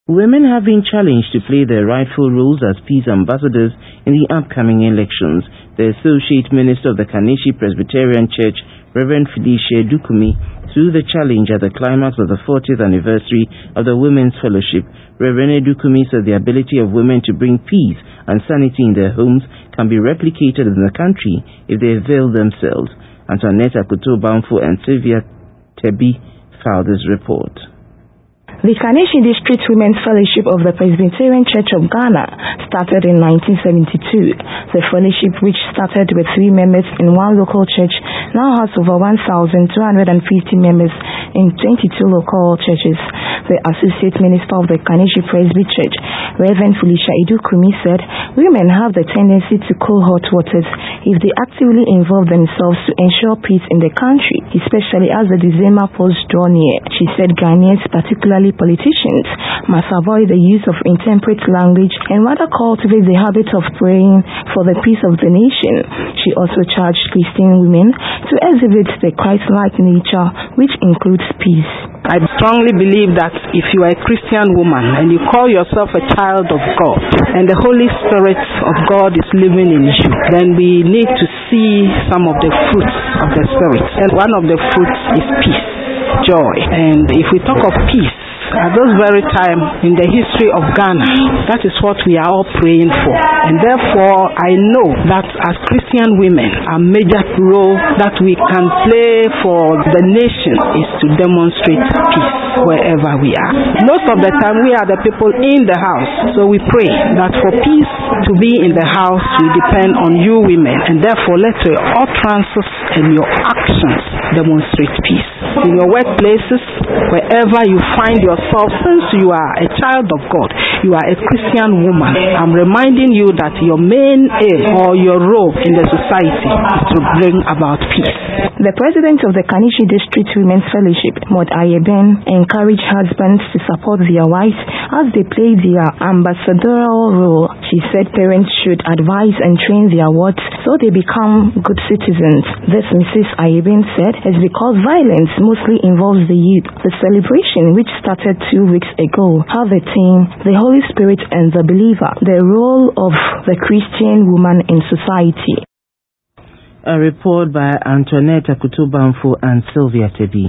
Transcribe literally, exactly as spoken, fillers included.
Women have been challenged to play their rightful roles as peace ambassadors in the upcoming elections. The Associate Minister of the Kaneshie Presbyterian Church, Reverend Felicia Edukumi, threw the challenge at the climax of the fortieth anniversary of the Women's Fellowship. Reverend Edukumi said the ability of women to bring peace and sanity in their homes can be replicated in the country if they avail themselves. Antoinette Akuto-Bamfo and Sylvia Tebi filed this report. The Kaneshie District Women's Fellowship of the Presbyterian Church of Ghana started in nineteen seventy-two. The fellowship, which started with three members in one local church, now has over one thousand two hundred fifty members in twenty-two local churches. The Associate Minister of the Kaneshie Presby Church, Reverend Felicia Edukumi, said women have the tendency to cool hot waters if they actively involve themselves to ensure peace in the country, especially as the December polls draw near. She said Ghanaians, particularly politicians, must avoid the use of intemperate language and rather cultivate the habit of praying for the peace of the nation. She also charged Christian women to exhibit the Christ-like nature, which includes peace. I strongly believe that if you are a Christian woman and you call yourself a child of God and the Holy Spirit of God is living in you, then we need to see some of the fruits of the Spirit. And one of the fruits is peace, joy. And if we talk of peace, at this very time in the history of Ghana, that is what we are all praying for. And therefore, I know that as Christian women, a major role that we can play for the nation is to demonstrate peace wherever we are. Most of the time, we are the people in the house. So we pray that for peace to be in the house, we depend on you women. And therefore, let your utterances and your actions demonstrate peace. In your workplaces, wherever you find yourself, since you are a child of God, you are a Christian woman, I'm reminding you that your main aim or your role in the society is to bring about peace. The president of the Kaneshie District Women's Fellowship, Maud Ayeben, encouraged husbands to support their wives as they play their ambassadorial role. She said parents should advise and train their wards so they become good citizens. This, Missus Ayeben said, is because violence mostly involves the youth. The celebration, which started two weeks ago, have a theme, the Holy Spirit and the believer, the role of the Christian woman in society. A report by Antoinette Akuto-Bamfo and Sylvia Tebi.